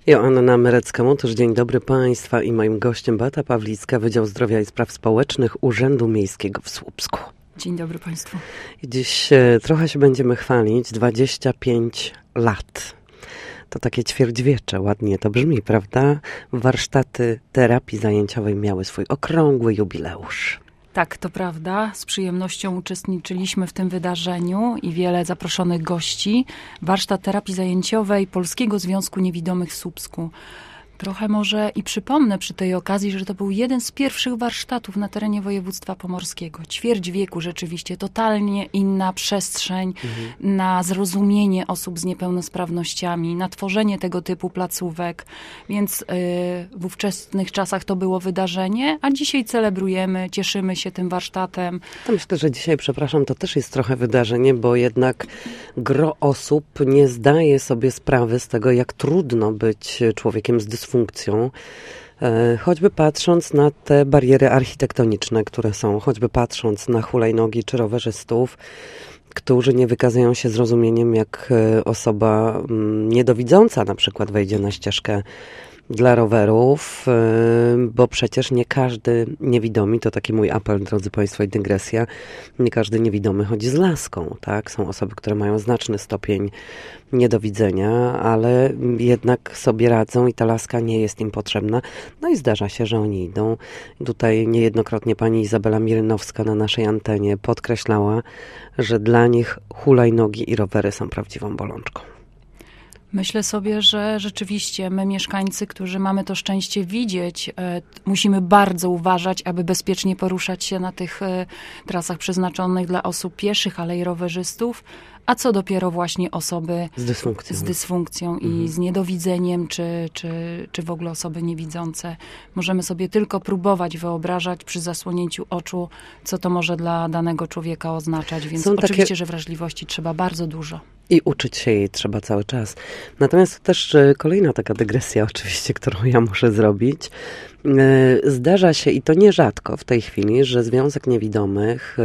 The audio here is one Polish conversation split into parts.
Joanna Myrecka-Motysz, dzień dobry Państwa i moim gościem Beata Pawlicka, Wydział Zdrowia i Spraw Społecznych Urzędu Miejskiego w Słupsku. Dzień dobry Państwu. Dziś trochę się będziemy chwalić, 25 lat. To takie ćwierćwiecze, ładnie to brzmi, prawda? Warsztaty terapii zajęciowej miały swój okrągły jubileusz. Tak, to prawda. Z przyjemnością uczestniczyliśmy w tym wydarzeniu i wiele zaproszonych gości. Warsztat terapii zajęciowej Polskiego Związku Niewidomych w Słupsku. Trochę może i przypomnę przy tej okazji, że to był jeden z pierwszych warsztatów na terenie województwa pomorskiego. Ćwierć wieku rzeczywiście, totalnie inna przestrzeń na zrozumienie osób z niepełnosprawnościami, na tworzenie tego typu placówek. Więc w ówczesnych czasach to było wydarzenie, a dzisiaj celebrujemy, cieszymy się tym warsztatem. To myślę, że dzisiaj, to też jest trochę wydarzenie, bo jednak gro osób nie zdaje sobie sprawy z tego, jak trudno być człowiekiem z dysfunkcją, choćby patrząc na te bariery architektoniczne, które są, choćby patrząc na hulajnogi czy rowerzystów, którzy nie wykazują się zrozumieniem, jak osoba niedowidząca na przykład wejdzie na ścieżkę dla rowerów, bo przecież nie każdy niewidomy, to taki mój apel, drodzy Państwo, i dygresja, nie każdy niewidomy chodzi z laską, tak? Są osoby, które mają znaczny stopień niedowidzenia, ale jednak sobie radzą i ta laska nie jest im potrzebna. No i zdarza się, że oni idą. Tutaj niejednokrotnie pani Izabela Mirynowska na naszej antenie podkreślała, że dla nich hulajnogi i rowery są prawdziwą bolączką. Myślę sobie, że rzeczywiście my, mieszkańcy, którzy mamy to szczęście widzieć, musimy bardzo uważać, aby bezpiecznie poruszać się na tych trasach przeznaczonych dla osób pieszych, ale i rowerzystów, a co dopiero właśnie osoby z dysfunkcją i z niedowidzeniem, czy w ogóle osoby niewidzące. Możemy sobie tylko próbować wyobrażać przy zasłonięciu oczu, co to może dla danego człowieka oznaczać, więc oczywiście, że wrażliwości trzeba bardzo dużo. I uczyć się jej trzeba cały czas. Natomiast też kolejna taka dygresja oczywiście, którą ja muszę zrobić. Zdarza się, i to nierzadko w tej chwili, że Związek Niewidomych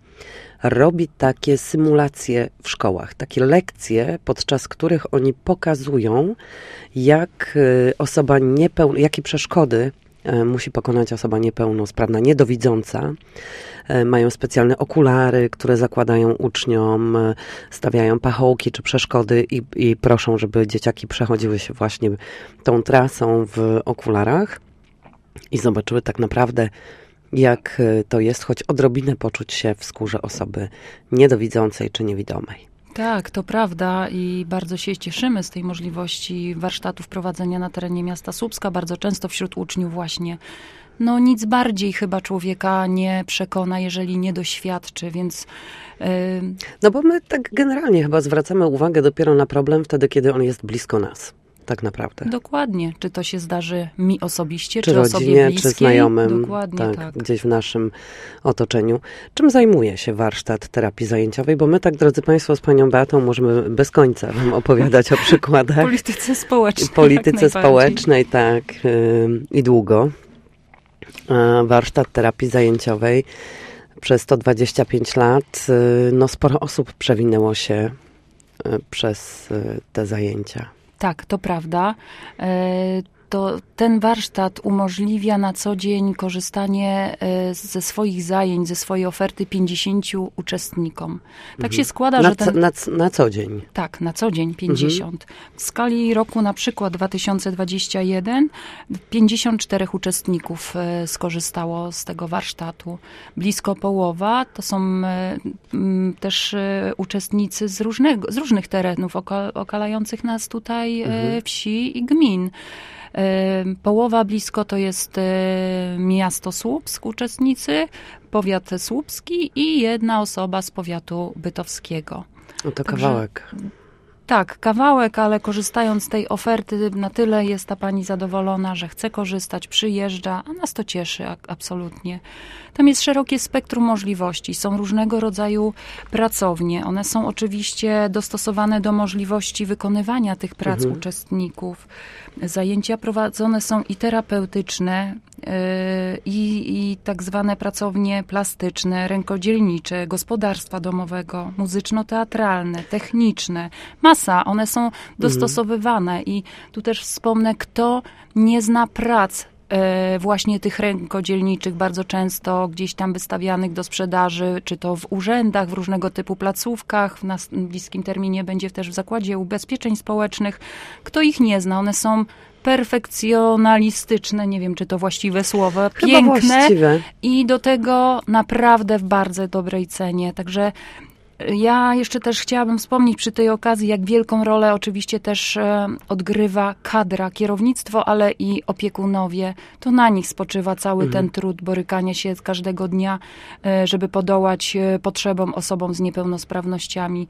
robi takie symulacje w szkołach, takie lekcje, podczas których oni pokazują, jak osoba jakie przeszkody musi pokonać osoba niepełnosprawna, niedowidząca. Mają specjalne okulary, które zakładają uczniom, stawiają pachołki czy przeszkody i proszą, żeby dzieciaki przechodziły się właśnie tą trasą w okularach i zobaczyły tak naprawdę, jak to jest, choć odrobinę poczuć się w skórze osoby niedowidzącej czy niewidomej. Tak, to prawda i bardzo się cieszymy z tej możliwości warsztatów prowadzenia na terenie miasta Słupska. Bardzo często wśród uczniów właśnie, nic bardziej chyba człowieka nie przekona, jeżeli nie doświadczy, więc... Bo my tak generalnie chyba zwracamy uwagę dopiero na problem wtedy, kiedy on jest blisko nas. Tak naprawdę. Dokładnie. Czy to się zdarzy mi osobiście, czy rodzinie, osobie bliskiej, czy znajomym. Dokładnie tak. Gdzieś w naszym otoczeniu. Czym zajmuje się warsztat terapii zajęciowej? Bo my tak, drodzy Państwo, z panią Beatą możemy bez końca wam opowiadać o przykładach. Polityce społecznej. Polityce społecznej, tak. I długo. Warsztat terapii zajęciowej przez 125 lat. Sporo osób przewinęło się przez te zajęcia. Tak, to prawda. Ten warsztat umożliwia na co dzień korzystanie ze swoich zajęć, ze swojej oferty 50 uczestnikom. Tak się składa, że na co dzień? Tak, na co dzień 50. W skali roku na przykład 2021 54 uczestników skorzystało z tego warsztatu. Blisko połowa to są też uczestnicy z różnych terenów okalających nas tutaj wsi i gmin. Połowa blisko to jest miasto Słupsk, uczestnicy, powiat słupski i jedna osoba z powiatu bytowskiego. To kawałek. Tak, kawałek, ale korzystając z tej oferty, na tyle jest ta pani zadowolona, że chce korzystać, przyjeżdża, a nas to cieszy absolutnie. Tam jest szerokie spektrum możliwości, są różnego rodzaju pracownie. One są oczywiście dostosowane do możliwości wykonywania tych prac uczestników. Zajęcia prowadzone są i terapeutyczne, i tak zwane pracownie plastyczne, rękodzielnicze, gospodarstwa domowego, muzyczno-teatralne, techniczne. Masa, one są dostosowywane i tu też wspomnę, kto nie zna prac właśnie tych rękodzielniczych, bardzo często gdzieś tam wystawianych do sprzedaży, czy to w urzędach, w różnego typu placówkach, w bliskim terminie będzie też w Zakładzie Ubezpieczeń Społecznych. Kto ich nie zna? One są perfekcjonalistyczne, nie wiem, czy to właściwe słowo, piękne i do tego naprawdę w bardzo dobrej cenie. Także ja jeszcze też chciałabym wspomnieć przy tej okazji, jak wielką rolę oczywiście też odgrywa kadra, kierownictwo, ale i opiekunowie. To na nich spoczywa cały ten trud borykania się każdego dnia, żeby podołać potrzebom osobom z niepełnosprawnościami.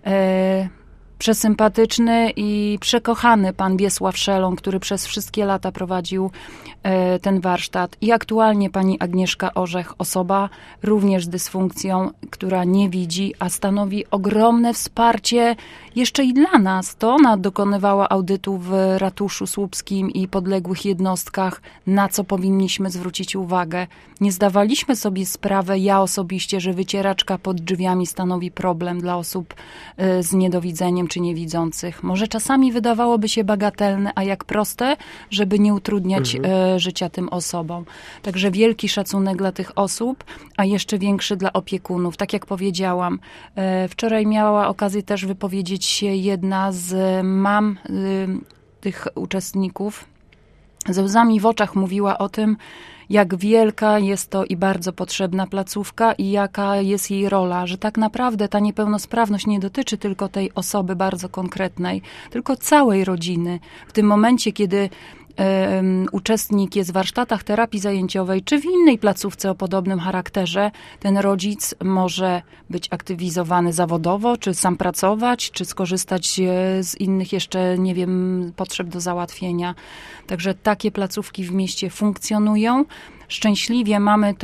Przesympatyczny i przekochany pan Wiesław Szelon, który przez wszystkie lata prowadził ten warsztat. I aktualnie pani Agnieszka Orzech, osoba również z dysfunkcją, która nie widzi, a stanowi ogromne wsparcie jeszcze i dla nas. To ona dokonywała audytu w ratuszu słupskim i podległych jednostkach, na co powinniśmy zwrócić uwagę. Nie zdawaliśmy sobie sprawy, ja osobiście, że wycieraczka pod drzwiami stanowi problem dla osób z niedowidzeniem czy niewidzących. Może czasami wydawałoby się bagatelne, a jak proste, żeby nie utrudniać życia tym osobom. Także wielki szacunek dla tych osób, a jeszcze większy dla opiekunów. Tak jak powiedziałam, wczoraj miała okazję też wypowiedzieć się jedna z mam tych uczestników. Ze łzami w oczach mówiła o tym, jak wielka jest to i bardzo potrzebna placówka i jaka jest jej rola, że tak naprawdę ta niepełnosprawność nie dotyczy tylko tej osoby bardzo konkretnej, tylko całej rodziny. W tym momencie, kiedy uczestnik jest w warsztatach terapii zajęciowej, czy w innej placówce o podobnym charakterze, ten rodzic może być aktywizowany zawodowo, czy sam pracować, czy skorzystać z innych jeszcze, nie wiem, potrzeb do załatwienia. Także takie placówki w mieście funkcjonują. Szczęśliwie mamy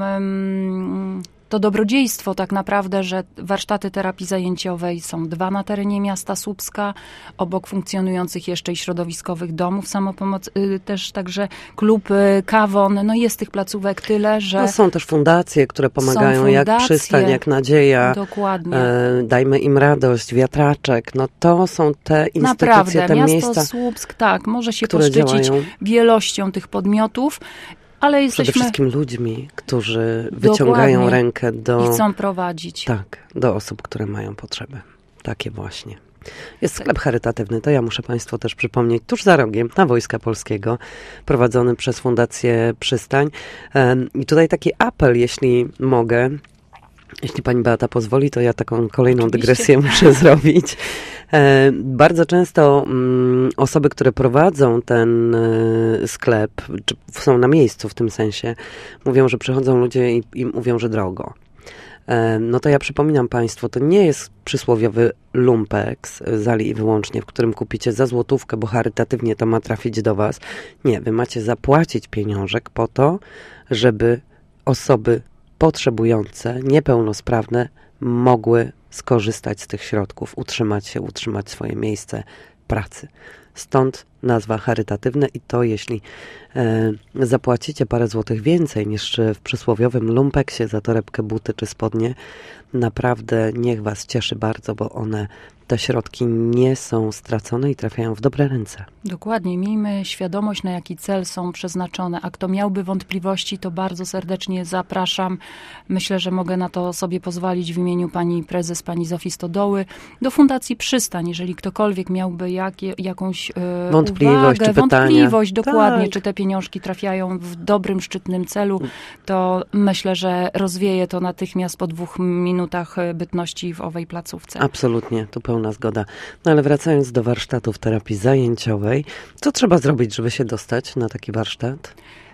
to dobrodziejstwo tak naprawdę, że warsztaty terapii zajęciowej są 2 na terenie miasta Słupska, obok funkcjonujących jeszcze i środowiskowych domów samopomocy, też także klub Kawon. No jest tych placówek tyle, że... No są też fundacje, które pomagają, jak Przystań, jak Nadzieja. Dokładnie. Dajmy im radość, Wiatraczek. No to są te instytucje, naprawdę, te miasto miejsca, Słupsk, tak, może się które poszczycić działają wielością tych podmiotów, ale jesteśmy... Przede wszystkim ludźmi, którzy wyciągają rękę do... I chcą prowadzić. Tak, do osób, które mają potrzeby. Takie właśnie. Jest sklep charytatywny, to ja muszę Państwu też przypomnieć, tuż za rogiem, na Wojska Polskiego, prowadzony przez Fundację Przystań. I tutaj taki apel, jeśli mogę, jeśli pani Beata pozwoli, to ja taką kolejną dygresję muszę zrobić. Bardzo często osoby, które prowadzą ten sklep, czy są na miejscu w tym sensie, mówią, że przychodzą ludzie i mówią, że drogo. No to ja przypominam Państwu, to nie jest przysłowiowy lumpeks zali i wyłącznie, w którym kupicie za złotówkę, bo charytatywnie to ma trafić do Was. Nie, Wy macie zapłacić pieniążek po to, żeby osoby potrzebujące, niepełnosprawne mogły skorzystać z tych środków, utrzymać się, utrzymać swoje miejsce pracy. Stąd nazwa charytatywne i to, jeśli zapłacicie parę złotych więcej niż w przysłowiowym lumpeksie za torebkę, buty czy spodnie, naprawdę niech Was cieszy bardzo, bo te środki nie są stracone i trafiają w dobre ręce. Dokładnie. Miejmy świadomość, na jaki cel są przeznaczone. A kto miałby wątpliwości, to bardzo serdecznie zapraszam. Myślę, że mogę na to sobie pozwolić w imieniu pani prezes, pani Zofii Stodoły, do Fundacji Przystań. Jeżeli ktokolwiek miałby jakąś wątpliwość uwagę, czy pytania. wątpliwość, dokładnie, tak. Czy te pieniążki trafiają w dobrym, szczytnym celu, to myślę, że rozwieje to natychmiast po 2 minutach bytności w owej placówce. Absolutnie, tu pełna zgoda. No ale wracając do warsztatów terapii zajęciowej, co trzeba zrobić, żeby się dostać na taki warsztat?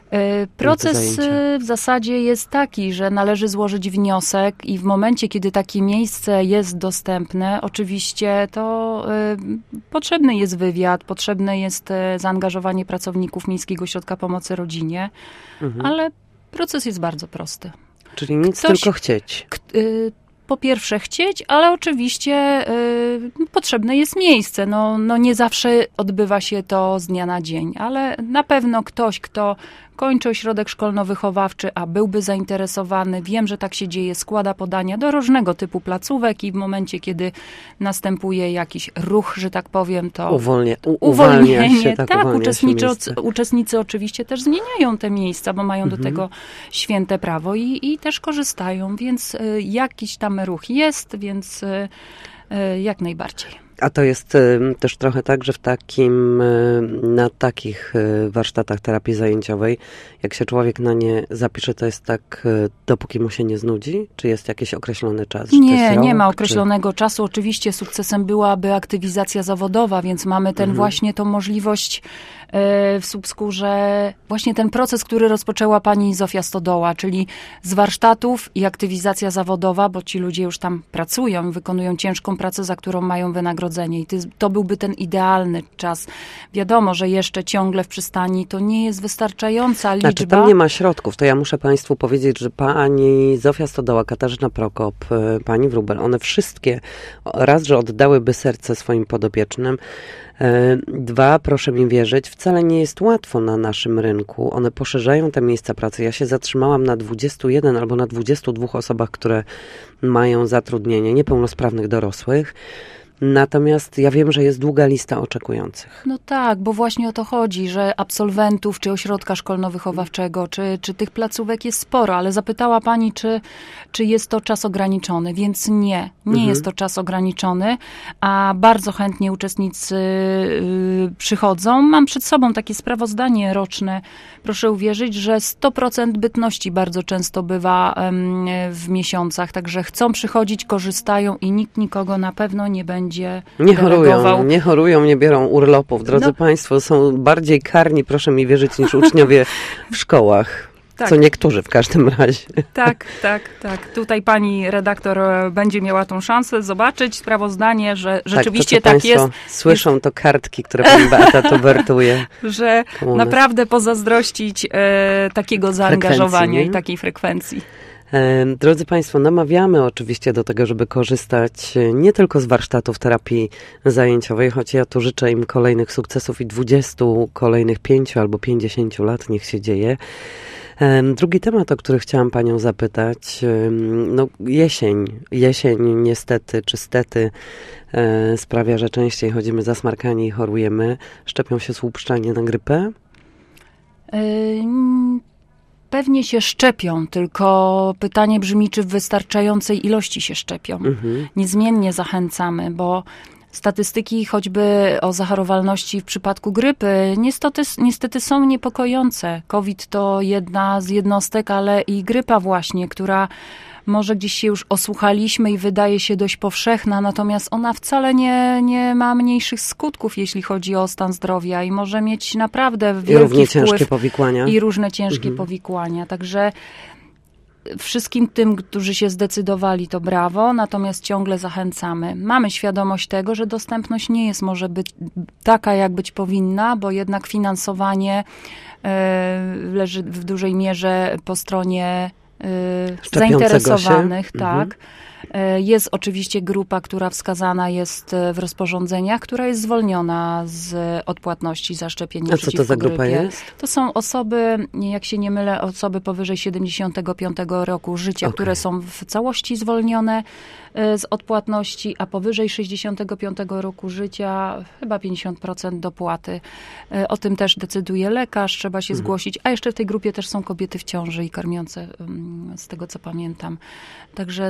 Proces w zasadzie jest taki, że należy złożyć wniosek i w momencie, kiedy takie miejsce jest dostępne, oczywiście to potrzebny jest wywiad, potrzebne jest zaangażowanie pracowników Miejskiego Ośrodka Pomocy Rodzinie, ale proces jest bardzo prosty. Czyli tylko chcieć. po pierwsze chcieć, ale oczywiście potrzebne jest miejsce. No nie zawsze odbywa się to z dnia na dzień, ale na pewno ktoś, kto kończy ośrodek szkolno-wychowawczy, a byłby zainteresowany, wiem, że tak się dzieje, składa podania do różnego typu placówek i w momencie, kiedy następuje jakiś ruch, że tak powiem, to uwalnia się, tak, uczestnicy oczywiście też zmieniają te miejsca, bo mają do tego święte prawo i też korzystają, więc jakiś tam ruch jest, więc jak najbardziej. A to jest też trochę tak, że na takich warsztatach terapii zajęciowej, jak się człowiek na nie zapisze, to jest tak, dopóki mu się nie znudzi? Czy jest jakiś określony czas? Nie ma określonego czasu. Oczywiście sukcesem byłaby aktywizacja zawodowa, więc mamy właśnie tą możliwość w Słupsku, że właśnie ten proces, który rozpoczęła pani Zofia Stodoła, czyli z warsztatów i aktywizacja zawodowa, bo ci ludzie już tam pracują, wykonują ciężką pracę, za którą mają wynagrodzenie i to byłby ten idealny czas. Wiadomo, że jeszcze ciągle w przystani to nie jest wystarczająca liczba. Znaczy, tam nie ma środków. To ja muszę państwu powiedzieć, że pani Zofia Stodoła, Katarzyna Prokop, pani Wróbel, one wszystkie raz, że oddałyby serce swoim podopiecznym, dwa, proszę mi wierzyć, wcale nie jest łatwo na naszym rynku. One poszerzają te miejsca pracy. Ja się zatrzymałam na 21 albo na 22 osobach, które mają zatrudnienie, niepełnosprawnych dorosłych. Natomiast ja wiem, że jest długa lista oczekujących. No tak, bo właśnie o to chodzi, że absolwentów, czy ośrodka szkolno-wychowawczego, czy tych placówek jest sporo, ale zapytała pani, czy jest to czas ograniczony, więc nie jest to czas ograniczony, a bardzo chętnie uczestnicy przychodzą. Mam przed sobą takie sprawozdanie roczne, proszę uwierzyć, że 100% bytności bardzo często bywa w miesiącach, także chcą przychodzić, korzystają i nikt nikogo na pewno nie będzie nie chorują, nie biorą urlopów. Drodzy Państwo, są bardziej karni, proszę mi wierzyć, niż uczniowie w szkołach. Tak. Co niektórzy w każdym razie. Tak. Tutaj pani redaktor będzie miała tą szansę zobaczyć sprawozdanie, że rzeczywiście tak jest. Słyszą to kartki, które pani Beata tu wertuje. Że naprawdę pozazdrościć takiego zaangażowania i takiej frekwencji. Drodzy Państwo, namawiamy oczywiście do tego, żeby korzystać nie tylko z warsztatów terapii zajęciowej, choć ja tu życzę im kolejnych sukcesów i 20, kolejnych 5 albo 50 lat, niech się dzieje. Drugi temat, o który chciałam panią zapytać, jesień niestety czy stety sprawia, że częściej chodzimy zasmarkani i chorujemy. Szczepią się słupszczanie na grypę? Pewnie się szczepią, tylko pytanie brzmi, czy w wystarczającej ilości się szczepią. Niezmiennie zachęcamy, bo statystyki choćby o zachorowalności w przypadku grypy niestety są niepokojące. COVID to jedna z jednostek, ale i grypa właśnie, która może gdzieś się już osłuchaliśmy i wydaje się dość powszechna, natomiast ona wcale nie ma mniejszych skutków, jeśli chodzi o stan zdrowia i może mieć naprawdę wielki wpływ. Ciężkie powikłania. I różne ciężkie powikłania. Także wszystkim tym, którzy się zdecydowali, to brawo, natomiast ciągle zachęcamy. Mamy świadomość tego, że dostępność nie jest może być taka, jak być powinna, bo jednak finansowanie leży w dużej mierze po stronie zainteresowanych, tak. Jest oczywiście grupa, która wskazana jest w rozporządzeniach, która jest zwolniona z odpłatności za szczepienie przeciwko grypie. A co to za grupa jest? To są osoby, jak się nie mylę, osoby powyżej 75 roku życia, które są w całości zwolnione z odpłatności, a powyżej 65 roku życia chyba 50% dopłaty. O tym też decyduje lekarz, trzeba się zgłosić, a jeszcze w tej grupie też są kobiety w ciąży i karmiące, z tego co pamiętam. Także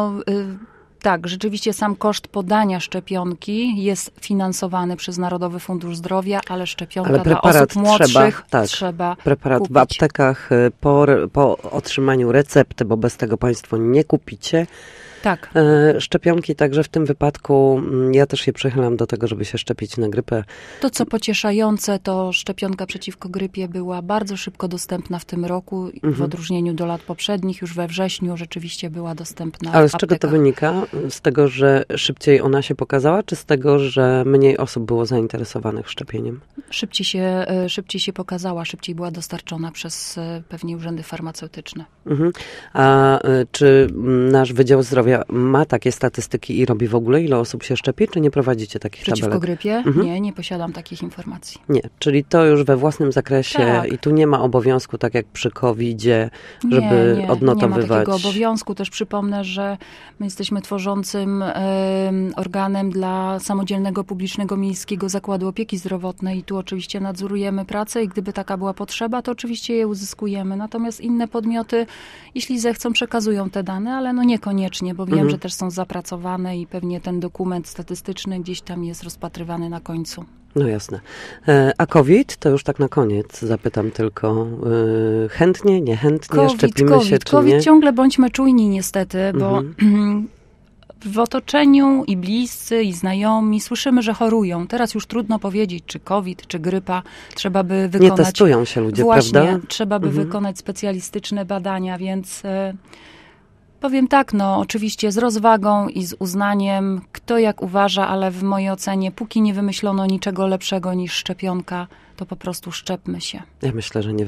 tak, rzeczywiście sam koszt podania szczepionki jest finansowany przez Narodowy Fundusz Zdrowia, ale szczepionka dla osób młodszych trzeba preparat kupić. W aptekach po otrzymaniu recepty, bo bez tego państwo nie kupicie. Tak. Szczepionki, także w tym wypadku ja też się przychylam do tego, żeby się szczepić na grypę. To, co pocieszające, to szczepionka przeciwko grypie była bardzo szybko dostępna w tym roku, w odróżnieniu do lat poprzednich. Już we wrześniu rzeczywiście była dostępna Ale w z czego aptekach. to wynika? Z tego, że szybciej ona się pokazała, czy z tego, że mniej osób było zainteresowanych szczepieniem? Szybciej się pokazała, szybciej była dostarczona przez pewnie urzędy farmaceutyczne. A czy nasz Wydział Zdrowia Zdrowia ma takie statystyki i robi w ogóle, ile osób się szczepi, czy nie prowadzicie takich Przeciwko tabelek? grypie? Nie posiadam takich informacji. Nie, czyli to już we własnym zakresie Tak. i tu nie ma obowiązku, tak jak przy COVID-zie, żeby odnotowywać. Nie ma takiego obowiązku. Też przypomnę, że my jesteśmy tworzącym organem dla samodzielnego publicznego miejskiego zakładu opieki zdrowotnej i tu oczywiście nadzorujemy pracę i gdyby taka była potrzeba, to oczywiście je uzyskujemy. Natomiast inne podmioty, jeśli zechcą, przekazują te dane, ale no niekoniecznie, bo wiem, że też są zapracowane i pewnie ten dokument statystyczny gdzieś tam jest rozpatrywany na końcu. No jasne. A COVID, to już tak na koniec zapytam tylko, chętnie, niechętnie, szczepimy się czy COVID nie? ciągle bądźmy czujni niestety, bo w otoczeniu i bliscy, i znajomi słyszymy, że chorują. Teraz już trudno powiedzieć, czy COVID, czy grypa. Trzeba by wykonać... Nie testują się ludzie, Właśnie, prawda? trzeba by wykonać specjalistyczne badania, więc powiem tak, no oczywiście z rozwagą i z uznaniem, kto jak uważa, ale w mojej ocenie, póki nie wymyślono niczego lepszego niż szczepionka, to po prostu szczepmy się. Ja myślę, że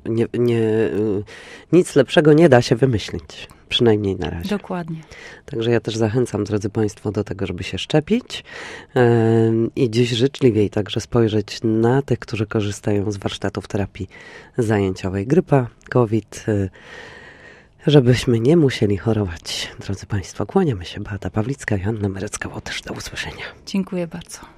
nic lepszego nie da się wymyślić. Przynajmniej na razie. Dokładnie. Także ja też zachęcam, drodzy Państwo, do tego, żeby się szczepić i dziś życzliwiej także spojrzeć na tych, którzy korzystają z warsztatów terapii zajęciowej. Grypa, COVID, żebyśmy nie musieli chorować. Drodzy Państwo, kłaniamy się. Beata Pawlicka, Joanna Merecka-Łotysz. Do usłyszenia. Dziękuję bardzo.